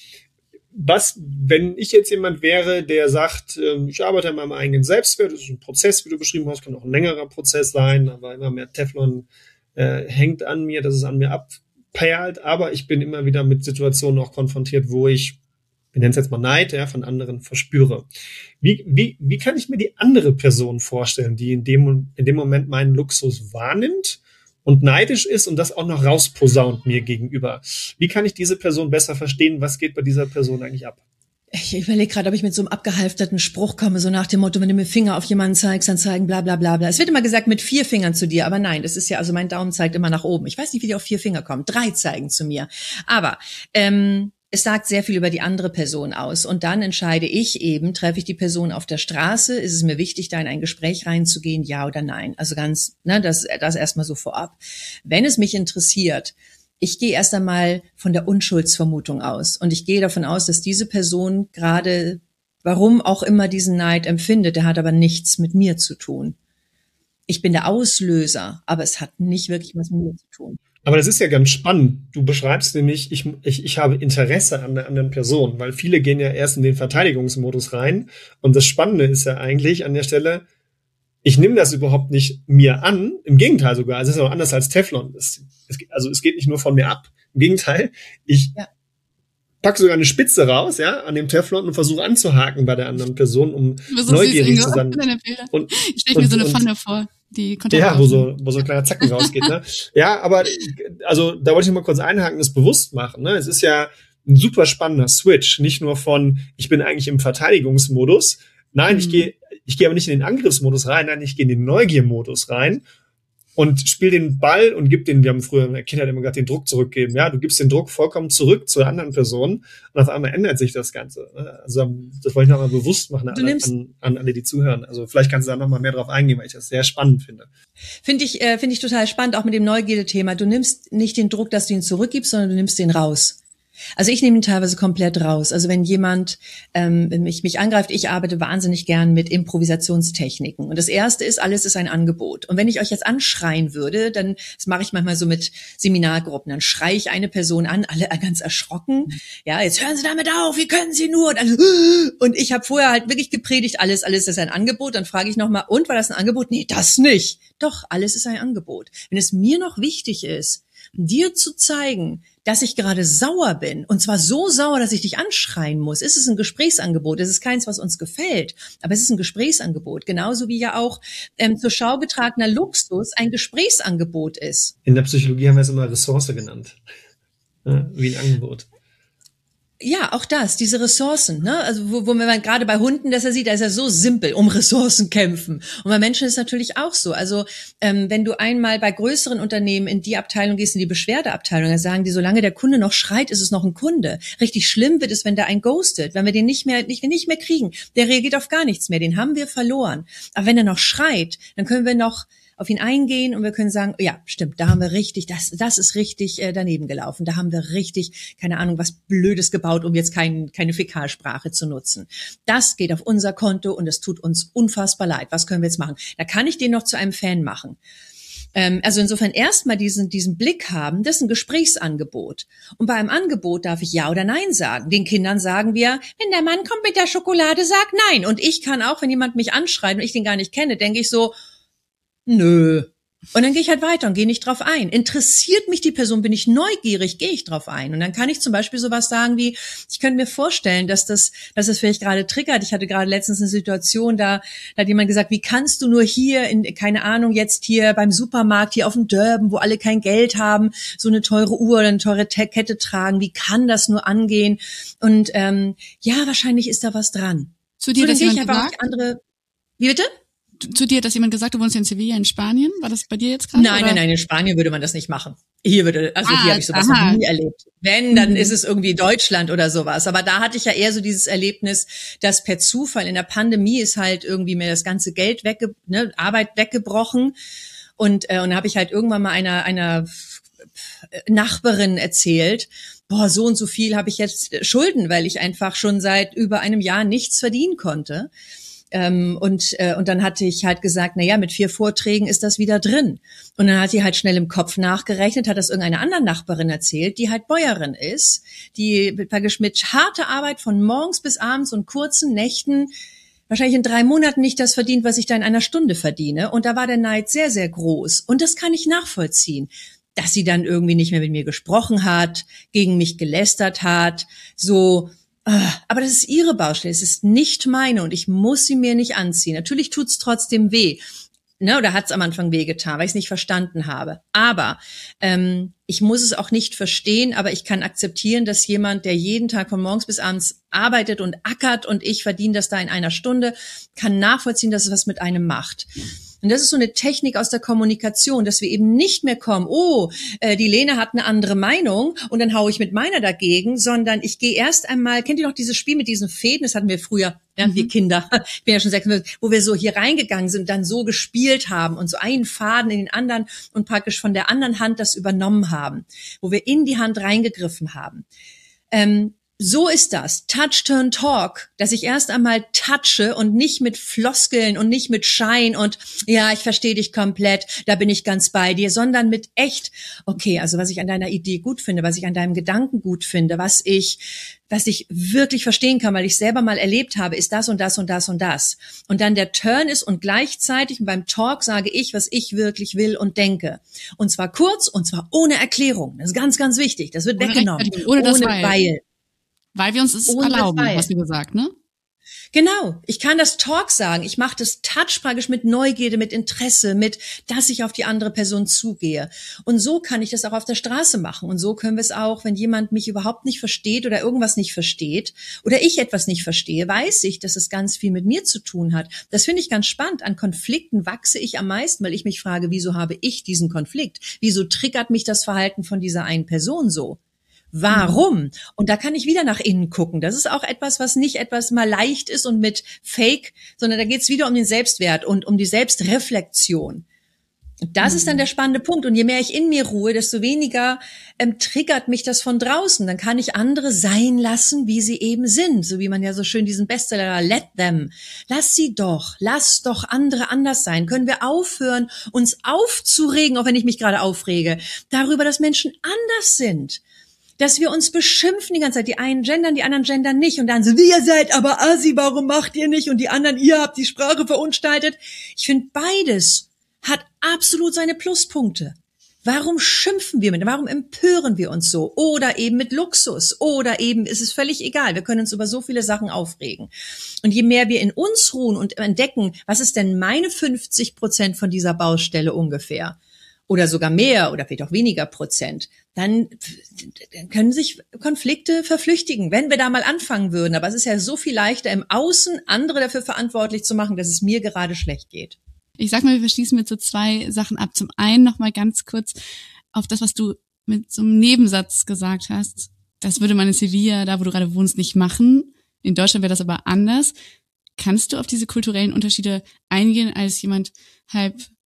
Was, wenn ich jetzt jemand wäre, der sagt, ähm, ich arbeite an meinem eigenen Selbstwert, das ist ein Prozess, wie du beschrieben hast, kann auch ein längerer Prozess sein, aber immer mehr Teflon äh, hängt an mir, dass es an mir abperlt. Aber ich bin immer wieder mit Situationen auch konfrontiert, wo ich wir nennen es jetzt mal Neid, ja, von anderen verspüre. Wie, wie, wie kann ich mir die andere Person vorstellen, die in dem, in dem Moment meinen Luxus wahrnimmt und neidisch ist und das auch noch rausposaunt mir gegenüber? Wie kann ich diese Person besser verstehen? Was geht bei dieser Person eigentlich ab? Ich überlege gerade, ob ich mit so einem abgehalfterten Spruch komme, so nach dem Motto, wenn du mit dem Finger auf jemanden zeigst, dann zeigen bla bla bla bla. Es wird immer gesagt, mit vier Fingern zu dir, aber nein, das ist ja, also mein Daumen zeigt immer nach oben. Ich weiß nicht, wie die auf vier Finger kommen. Drei zeigen zu mir. Aber ähm, es sagt sehr viel über die andere Person aus. Und dann entscheide ich eben, treffe ich die Person auf der Straße, ist es mir wichtig, da in ein Gespräch reinzugehen, ja oder nein. Also ganz, ne, das, das erstmal so vorab. Wenn es mich interessiert, ich gehe erst einmal von der Unschuldsvermutung aus. Und ich gehe davon aus, dass diese Person gerade, warum auch immer diesen Neid empfindet, der hat aber nichts mit mir zu tun. Ich bin der Auslöser, aber es hat nicht wirklich was mit mir zu tun. Aber das ist ja ganz spannend. Du beschreibst nämlich, ich, ich, ich habe Interesse an der anderen Person, weil viele gehen ja erst in den Verteidigungsmodus rein. Und das Spannende ist ja eigentlich an der Stelle, ich nehme das überhaupt nicht mir an. Im Gegenteil sogar. Also es ist auch anders als Teflon. Es, es, also es geht nicht nur von mir ab. Im Gegenteil, ich ja. packe sogar eine Spitze raus, ja, an dem Teflon und versuche anzuhaken bei der anderen Person, um neugierig zu sein. Und, ich stelle mir so eine Pfanne vor. Die ja, wo so, wo so ein kleiner Zacken rausgeht, ne? Ja, aber, also, da wollte ich mal kurz einhaken, das bewusst machen, ne? Es ist ja ein super spannender Switch. Nicht nur von, ich bin eigentlich im Verteidigungsmodus. Nein, mhm. ich gehe, ich gehe aber nicht in den Angriffsmodus rein, nein, ich gehe in den Neugiermodus rein und spiel den Ball und gib den, wir haben früher in der Kindheit immer gesagt, den Druck zurückgeben. Ja, du gibst den Druck vollkommen zurück zur anderen Person und auf einmal ändert sich das Ganze. Also das wollte ich nochmal bewusst machen an, an, an alle, die zuhören. Also vielleicht kannst du da nochmal mehr drauf eingehen, weil ich das sehr spannend finde. Finde ich, äh, finde ich total spannend, auch mit dem Neugierde-Thema. Du nimmst nicht den Druck, dass du ihn zurückgibst, sondern du nimmst den raus. Also ich nehme ihn teilweise komplett raus. Also wenn jemand ähm, mich, mich angreift, ich arbeite wahnsinnig gern mit Improvisationstechniken. Und das Erste ist, alles ist ein Angebot. Und wenn ich euch jetzt anschreien würde, dann, das mache ich manchmal so mit Seminargruppen, dann schreie ich eine Person an, alle ganz erschrocken. Ja, jetzt hören Sie damit auf, wie können Sie nur? Und, also, und ich habe vorher halt wirklich gepredigt, alles, alles ist ein Angebot. Dann frage ich nochmal, und war das ein Angebot? Nee, das nicht. Doch, alles ist ein Angebot. Wenn es mir noch wichtig ist, dir zu zeigen, dass ich gerade sauer bin, und zwar so sauer, dass ich dich anschreien muss. Es ist ein Gesprächsangebot, es ist keins, was uns gefällt, aber es ist ein Gesprächsangebot, genauso wie ja auch ähm, zur Schau getragener Luxus ein Gesprächsangebot ist. In der Psychologie haben wir es immer Ressource genannt, ja, wie ein Angebot. Ja, auch das, diese Ressourcen, ne? Also wo, wo man gerade bei Hunden, dass er sieht, da ist ja so simpel, um Ressourcen kämpfen. Und bei Menschen ist es natürlich auch so. Also ähm, wenn du einmal bei größeren Unternehmen in die Abteilung gehst, in die Beschwerdeabteilung, dann sagen die, solange der Kunde noch schreit, ist es noch ein Kunde. Richtig schlimm wird es, wenn der einen ghostet, wenn wir den nicht mehr, nicht, wir nicht mehr kriegen. Der reagiert auf gar nichts mehr, den haben wir verloren. Aber wenn er noch schreit, dann können wir noch auf ihn eingehen und wir können sagen, ja, stimmt, da haben wir richtig, das, das ist richtig äh, daneben gelaufen. Da haben wir richtig, keine Ahnung, was Blödes gebaut, um jetzt kein, keine Fäkalsprache zu nutzen. Das geht auf unser Konto und es tut uns unfassbar leid. Was können wir jetzt machen? Da kann ich den noch zu einem Fan machen. Ähm, also insofern erstmal diesen, diesen Blick haben, das ist ein Gesprächsangebot. Und bei einem Angebot darf ich Ja oder Nein sagen. Den Kindern sagen wir, wenn der Mann kommt mit der Schokolade, sag Nein. Und ich kann auch, wenn jemand mich anschreit und ich den gar nicht kenne, denke ich so, nö. Und dann gehe ich halt weiter und gehe nicht drauf ein. Interessiert mich die Person, bin ich neugierig, gehe ich drauf ein. Und dann kann ich zum Beispiel sowas sagen wie, ich könnte mir vorstellen, dass das, dass das vielleicht gerade triggert. Ich hatte gerade letztens eine Situation, da, da hat jemand gesagt, wie kannst du nur hier in, keine Ahnung, jetzt hier beim Supermarkt, hier auf dem Dörben, wo alle kein Geld haben, so eine teure Uhr oder eine teure Kette tragen. Wie kann das nur angehen? Und ähm, ja, wahrscheinlich ist da was dran. Zu dir, so, dass jemand einfach gesagt? Andere, wie bitte? Zu dir, dass jemand gesagt, du wohnst in Sevilla in Spanien? War das bei dir jetzt gerade? Nein, oder? nein, nein, in Spanien würde man das nicht machen. Hier würde, also ah, hier habe ich sowas aha. noch nie erlebt. Wenn, dann mhm. ist es irgendwie Deutschland oder sowas. Aber da hatte ich ja eher so dieses Erlebnis, dass per Zufall in der Pandemie ist halt irgendwie mir das ganze Geld wegge, ne, Arbeit weggebrochen. Und, äh, und da habe ich halt irgendwann mal einer, einer Nachbarin erzählt, boah, so und so viel habe ich jetzt Schulden, weil ich einfach schon seit über einem Jahr nichts verdienen konnte. Ähm, und äh, und dann hatte ich halt gesagt, na ja, mit vier Vorträgen ist das wieder drin. Und dann hat sie halt schnell im Kopf nachgerechnet, hat das irgendeiner anderen Nachbarin erzählt, die halt Bäuerin ist, die praktisch mit harter Arbeit von morgens bis abends und kurzen Nächten wahrscheinlich in drei Monaten nicht das verdient, was ich da in einer Stunde verdiene. Und da war der Neid sehr, sehr groß. Und das kann ich nachvollziehen, dass sie dann irgendwie nicht mehr mit mir gesprochen hat, gegen mich gelästert hat, so. Aber das ist ihre Baustelle, es ist nicht meine und ich muss sie mir nicht anziehen. Natürlich tut's trotzdem weh, ne? Oder hat's am Anfang wehgetan, weil ich es nicht verstanden habe. Aber ähm, ich muss es auch nicht verstehen, aber ich kann akzeptieren, dass jemand, der jeden Tag von morgens bis abends arbeitet und ackert und ich verdiene das da in einer Stunde, kann nachvollziehen, dass es was mit einem macht. Und das ist so eine Technik aus der Kommunikation, dass wir eben nicht mehr kommen, oh, äh, die Lene hat eine andere Meinung und dann haue ich mit meiner dagegen, sondern ich gehe erst einmal, kennt ihr noch dieses Spiel mit diesen Fäden? Das hatten wir früher, ja, wir Kinder, ich bin ja schon sechs, wo wir so hier reingegangen sind und dann so gespielt haben und so einen Faden in den anderen und praktisch von der anderen Hand das übernommen haben, wo wir in die Hand reingegriffen haben. Ähm, So ist das. Touch, Turn, Talk, dass ich erst einmal touche und nicht mit Floskeln und nicht mit Schein und ja, ich verstehe dich komplett, da bin ich ganz bei dir, sondern mit echt, okay, also was ich an deiner Idee gut finde, was ich an deinem Gedanken gut finde, was ich, was ich wirklich verstehen kann, weil ich selber mal erlebt habe, ist das und das und das und das. Und dann der Turn ist und gleichzeitig beim Talk sage ich, was ich wirklich will und denke. Und zwar kurz und zwar ohne Erklärung. Das ist ganz, ganz wichtig. Das wird ohne weggenommen. Ohne, das ohne Weil. Weil. Weil wir uns es erlauben, hast du gesagt, ne? Genau. Ich kann das Talk sagen. Ich mache das Touch praktisch mit Neugierde, mit Interesse, mit, dass ich auf die andere Person zugehe. Und so kann ich das auch auf der Straße machen. Und so können wir es auch, wenn jemand mich überhaupt nicht versteht oder irgendwas nicht versteht oder ich etwas nicht verstehe, weiß ich, dass es ganz viel mit mir zu tun hat. Das finde ich ganz spannend. An Konflikten wachse ich am meisten, weil ich mich frage, wieso habe ich diesen Konflikt? Wieso triggert mich das Verhalten von dieser einen Person so? Warum? Und da kann ich wieder nach innen gucken. Das ist auch etwas, was nicht etwas mal leicht ist und mit Fake, sondern da geht es wieder um den Selbstwert und um die Selbstreflexion. Und das mhm. ist dann der spannende Punkt. Und je mehr ich in mir ruhe, desto weniger ähm, triggert mich das von draußen. Dann kann ich andere sein lassen, wie sie eben sind. So wie man ja so schön diesen Bestseller, let them. Lass sie doch. Lass doch andere anders sein. Können wir aufhören, uns aufzuregen, auch wenn ich mich gerade aufrege, darüber, dass Menschen anders sind. Dass wir uns beschimpfen die ganze Zeit, die einen gendern, die anderen gendern nicht und dann so, ihr seid aber assi, warum macht ihr nicht? Und die anderen, ihr habt die Sprache verunstaltet. Ich finde, beides hat absolut seine Pluspunkte. Warum schimpfen wir mit, warum empören wir uns so? Oder eben mit Luxus, oder eben ist es völlig egal, wir können uns über so viele Sachen aufregen. Und je mehr wir in uns ruhen und entdecken, was ist denn meine fünfzig Prozent von dieser Baustelle ungefähr? Oder sogar mehr oder vielleicht auch weniger Prozent, dann können sich Konflikte verflüchtigen, wenn wir da mal anfangen würden. Aber es ist ja so viel leichter, im Außen andere dafür verantwortlich zu machen, dass es mir gerade schlecht geht. Ich sag mal, wir schließen mit so zwei Sachen ab. Zum einen noch mal ganz kurz auf das, was du mit so einem Nebensatz gesagt hast. Das würde man in Sevilla, da wo du gerade wohnst, nicht machen. In Deutschland wäre das aber anders. Kannst du auf diese kulturellen Unterschiede eingehen als jemand halb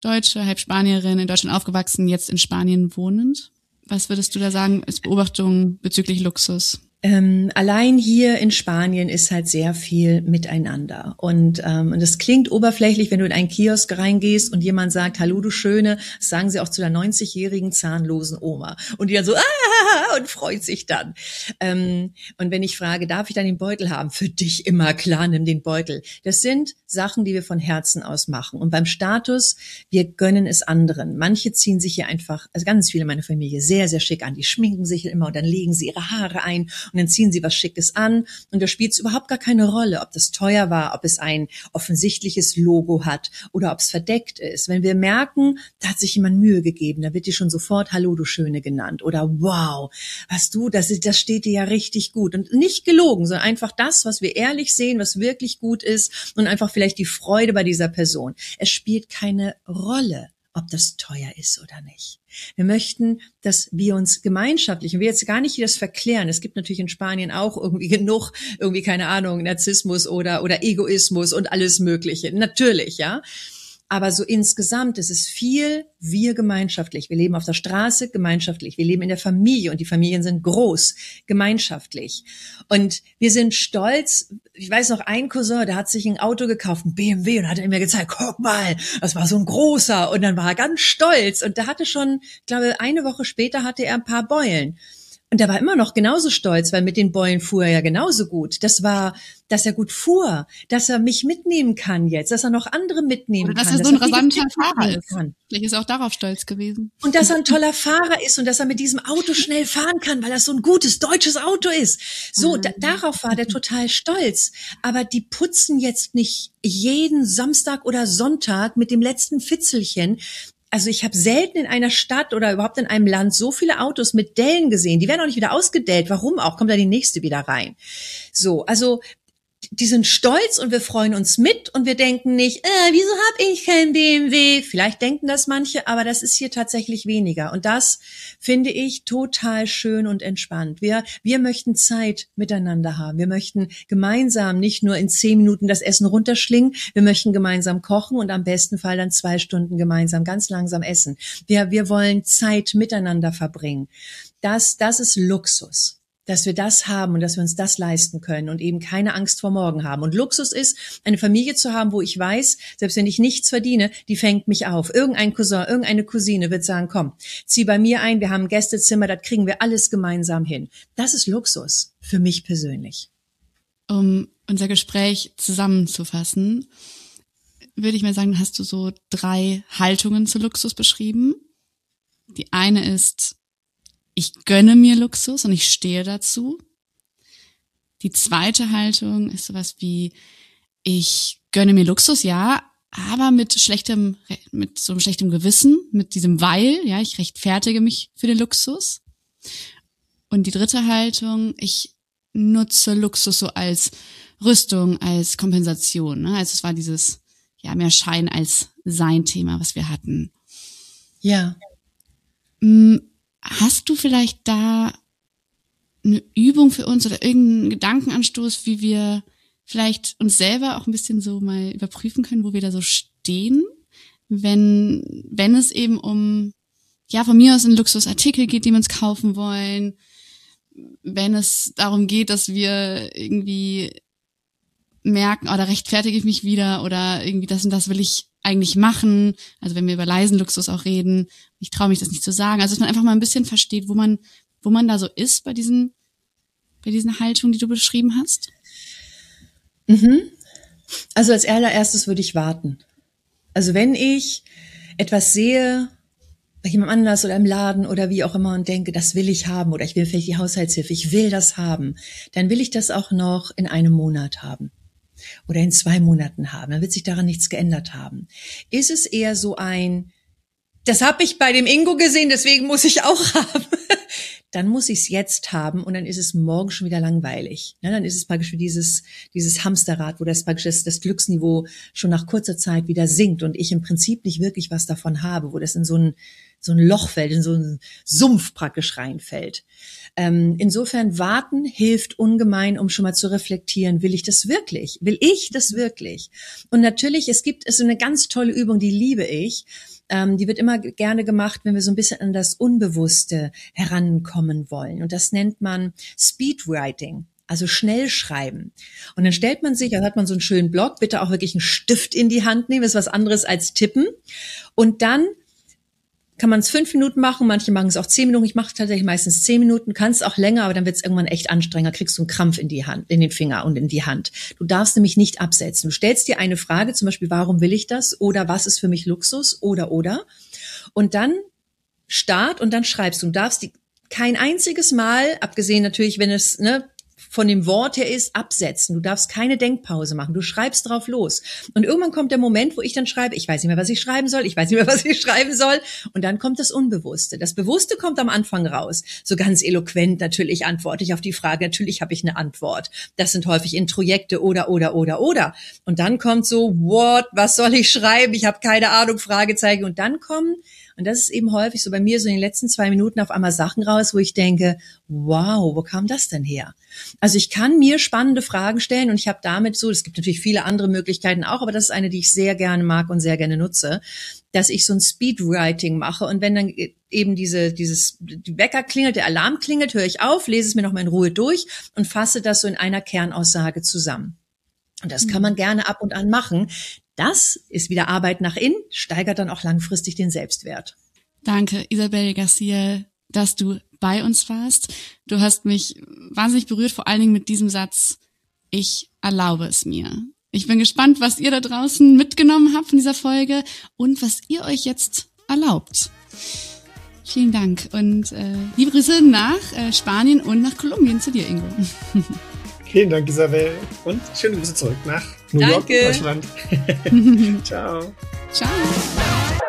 Deutsche, halb Spanierin, in Deutschland aufgewachsen, jetzt in Spanien wohnend. Was würdest du da sagen als Beobachtung bezüglich Luxus? Ähm, allein hier in Spanien ist halt sehr viel miteinander. Und ähm, und das klingt oberflächlich, wenn du in einen Kiosk reingehst und jemand sagt, hallo du Schöne, das sagen sie auch zu der neunzigjährigen zahnlosen Oma. Und die dann so, ah, und freut sich dann. Ähm, und wenn ich frage, darf ich dann den Beutel haben? Für dich immer klar, nimm den Beutel. Das sind Sachen, die wir von Herzen aus machen. Und beim Status, wir gönnen es anderen. Manche ziehen sich hier einfach, also ganz viele in meiner Familie, sehr, sehr schick an. Die schminken sich immer und dann legen sie ihre Haare ein und dann ziehen sie was Schickes an und da spielt es überhaupt gar keine Rolle, ob das teuer war, ob es ein offensichtliches Logo hat oder ob es verdeckt ist. Wenn wir merken, da hat sich jemand Mühe gegeben, da wird dir schon sofort Hallo, du Schöne genannt oder wow, was du, das, ist, das steht dir ja richtig gut und nicht gelogen, sondern einfach das, was wir ehrlich sehen, was wirklich gut ist und einfach vielleicht die Freude bei dieser Person. Es spielt keine Rolle, ob das teuer ist oder nicht. Wir möchten, dass wir uns gemeinschaftlich, und wir jetzt gar nicht hier das verklären, es gibt natürlich in Spanien auch irgendwie genug, irgendwie keine Ahnung, Narzissmus oder, oder Egoismus und alles Mögliche. Natürlich, ja. Aber so insgesamt ist es viel wir gemeinschaftlich. Wir leben auf der Straße gemeinschaftlich. Wir leben in der Familie und die Familien sind groß, gemeinschaftlich. Und wir sind stolz. Ich weiß noch, ein Cousin, der hat sich ein Auto gekauft, ein B M W, und hat er mir gezeigt, guck mal, das war so ein großer. Und dann war er ganz stolz. Und der hatte schon, ich glaube, eine Woche später hatte er ein paar Beulen. Und er war immer noch genauso stolz, weil mit den Beulen fuhr er ja genauso gut. Das war, dass er gut fuhr, dass er mich mitnehmen kann jetzt, dass er noch andere mitnehmen Oder dass kann. er so ein rasanter Fahrer ist. Kann. Vielleicht ist er auch darauf stolz gewesen. Und dass er ein toller Fahrer ist und dass er mit diesem Auto schnell fahren kann, weil das so ein gutes deutsches Auto ist. So, da, darauf war der total stolz. Aber die putzen jetzt nicht jeden Samstag oder Sonntag mit dem letzten Fitzelchen. Also ich habe selten in einer Stadt oder überhaupt in einem Land so viele Autos mit Dellen gesehen. Die werden auch nicht wieder ausgedellt. Warum auch? Kommt da die nächste wieder rein. So, also die sind stolz und wir freuen uns mit und wir denken nicht, äh, wieso habe ich kein B M W? Vielleicht denken das manche, aber das ist hier tatsächlich weniger. Und das finde ich total schön und entspannt. Wir, wir möchten Zeit miteinander haben. Wir möchten gemeinsam nicht nur in zehn Minuten das Essen runterschlingen. Wir möchten gemeinsam kochen und am besten Fall dann zwei Stunden gemeinsam ganz langsam essen. Wir, wir wollen Zeit miteinander verbringen. Das, das ist Luxus. Dass wir das haben und dass wir uns das leisten können und eben keine Angst vor morgen haben. Und Luxus ist, eine Familie zu haben, wo ich weiß, selbst wenn ich nichts verdiene, die fängt mich auf. Irgendein Cousin, irgendeine Cousine wird sagen, komm, zieh bei mir ein, wir haben ein Gästezimmer, das kriegen wir alles gemeinsam hin. Das ist Luxus für mich persönlich. Um unser Gespräch zusammenzufassen, würde ich mal sagen, hast du so drei Haltungen zu Luxus beschrieben. Die eine ist, ich gönne mir Luxus und ich stehe dazu. Die zweite Haltung ist sowas wie, ich gönne mir Luxus, ja, aber mit schlechtem, mit so einem schlechtem Gewissen, mit diesem Weil, ja, ich rechtfertige mich für den Luxus. Und die dritte Haltung, ich nutze Luxus so als Rüstung, als Kompensation, ne? Also es war dieses, ja, mehr Schein als Sein Thema, was wir hatten. Ja. Hast du vielleicht da eine Übung für uns oder irgendeinen Gedankenanstoß, wie wir vielleicht uns selber auch ein bisschen so mal überprüfen können, wo wir da so stehen, wenn wenn es eben um, ja, von mir aus einen Luxusartikel geht, den wir uns kaufen wollen, wenn es darum geht, dass wir irgendwie merken, oh, da rechtfertige ich mich wieder oder irgendwie das und das will ich eigentlich machen, also wenn wir über leisen Luxus auch reden, ich traue mich das nicht zu sagen, also dass man einfach mal ein bisschen versteht, wo man wo man da so ist bei diesen bei diesen Haltungen, die du beschrieben hast. Mhm. Also als allererstes würde ich warten. Also wenn ich etwas sehe, bei jemandem anders oder im Laden oder wie auch immer und denke, das will ich haben oder ich will vielleicht die Haushaltshilfe, ich will das haben, dann will ich das auch noch in einem Monat haben. Oder in zwei Monaten haben, dann wird sich daran nichts geändert haben. Ist es eher so ein, das habe ich bei dem Ingo gesehen, deswegen muss ich auch haben. Dann muss ich es jetzt haben und dann ist es morgen schon wieder langweilig. Ja, dann ist es praktisch wie dieses, dieses Hamsterrad, wo das praktisch das, das Glücksniveau schon nach kurzer Zeit wieder sinkt und ich im Prinzip nicht wirklich was davon habe, wo das in so ein so ein Loch fällt, in so einen Sumpf praktisch reinfällt. Ähm, insofern warten hilft ungemein, um schon mal zu reflektieren, will ich das wirklich? Will ich das wirklich? Und natürlich, es gibt es so eine ganz tolle Übung, die liebe ich. Ähm, die wird immer gerne gemacht, wenn wir so ein bisschen an das Unbewusste herankommen wollen. Und das nennt man Speedwriting. Also schnell schreiben. Und dann stellt man sich, da hat man so einen schönen Block, bitte auch wirklich einen Stift in die Hand nehmen, das ist was anderes als tippen. Und dann kann man es fünf Minuten machen, manche machen es auch zehn Minuten. Ich mache tatsächlich meistens zehn Minuten, kann es auch länger, aber dann wird es irgendwann echt anstrengender, kriegst du einen Krampf in die Hand, in den Finger und in die Hand. Du darfst nämlich nicht absetzen. Du stellst dir eine Frage, zum Beispiel, warum will ich das? Oder was ist für mich Luxus? Oder, oder. Und dann Start und dann schreibst du. Du darfst die kein einziges Mal, abgesehen natürlich, wenn es, ne, von dem Wort her ist, absetzen. Du darfst keine Denkpause machen. Du schreibst drauf los. Und irgendwann kommt der Moment, wo ich dann schreibe, ich weiß nicht mehr, was ich schreiben soll, ich weiß nicht mehr, was ich schreiben soll. Und dann kommt das Unbewusste. Das Bewusste kommt am Anfang raus. So ganz eloquent natürlich antworte ich auf die Frage. Natürlich habe ich eine Antwort. Das sind häufig Introjekte oder, oder, oder, oder. Und dann kommt so, what, was soll ich schreiben? Ich habe keine Ahnung, Fragezeichen. Und dann kommen, und das ist eben häufig so bei mir so in den letzten zwei Minuten auf einmal Sachen raus, wo ich denke, wow, wo kam das denn her? Also ich kann mir spannende Fragen stellen und ich habe damit so, es gibt natürlich viele andere Möglichkeiten auch, aber das ist eine, die ich sehr gerne mag und sehr gerne nutze, dass ich so ein Speedwriting mache und wenn dann eben diese dieses die Wecker klingelt, der Alarm klingelt, höre ich auf, lese es mir nochmal in Ruhe durch und fasse das so in einer Kernaussage zusammen. Und das kann man gerne ab und an machen. Das ist wieder Arbeit nach innen, steigert dann auch langfristig den Selbstwert. Danke, Isabel Garcia, dass du bei uns warst. Du hast mich wahnsinnig berührt, vor allen Dingen mit diesem Satz, ich erlaube es mir. Ich bin gespannt, was ihr da draußen mitgenommen habt von dieser Folge und was ihr euch jetzt erlaubt. Vielen Dank und äh, liebe Grüße nach äh, Spanien und nach Kolumbien zu dir, Ingo. Vielen Dank, Isabel. Und schöne Grüße zurück nach New York, Danke. Deutschland. Ciao. Ciao.